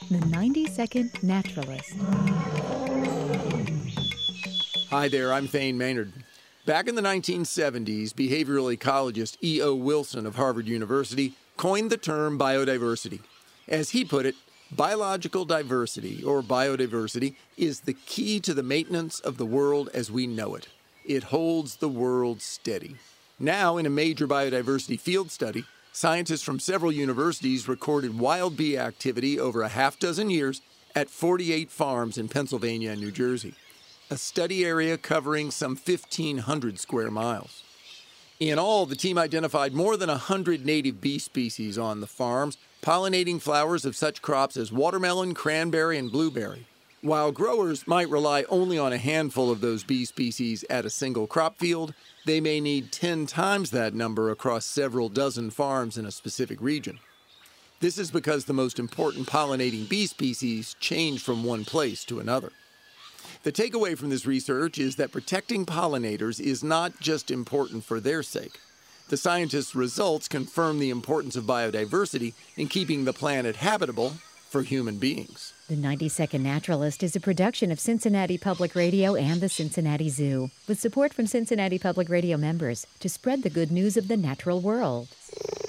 The 90-Second Naturalist. Hi there, I'm Thane Maynard. Back in the 1970s, behavioral ecologist E.O. Wilson of Harvard University coined the term biodiversity. As he put it, biological diversity, or biodiversity, is the key to the maintenance of the world as we know it. It holds the world steady. Now, in a major biodiversity field study, scientists from several universities recorded wild bee activity over a half dozen years at 48 farms in Pennsylvania and New Jersey, a study area covering some 1,500 square miles. In all, the team identified more than 100 native bee species on the farms, pollinating flowers of such crops as watermelon, cranberry, and blueberry. While growers might rely only on a handful of those bee species at a single crop field, they may need 10 times that number across several dozen farms in a specific region. This is because the most important pollinating bee species change from one place to another. The takeaway from this research is that protecting pollinators is not just important for their sake. The scientists' results confirm the importance of biodiversity in keeping the planet habitable for human beings. The 90-Second Naturalist is a production of Cincinnati Public Radio and the Cincinnati Zoo, with support from Cincinnati Public Radio members to spread the good news of the natural world.